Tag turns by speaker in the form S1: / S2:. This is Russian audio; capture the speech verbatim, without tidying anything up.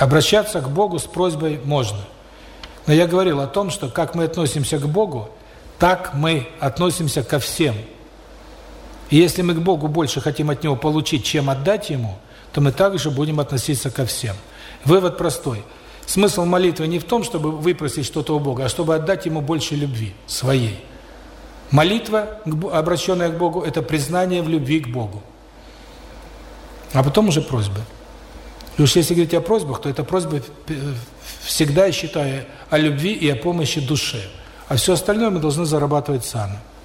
S1: Обращаться к Богу с просьбой можно. Но я говорил о том, что как мы относимся к Богу, так мы относимся ко всем. И если мы к Богу больше хотим от Него получить, чем отдать Ему, то мы также будем относиться ко всем. Вывод простой. Смысл молитвы не в том, чтобы выпросить что-то у Бога, а чтобы отдать Ему больше любви своей. Молитва, обращенная к Богу, это признание в любви к Богу. А потом уже просьбы. И уж если говорить о просьбах, то это просьбы всегда, я считаю, о любви и о помощи душе. А все остальное мы должны зарабатывать сами.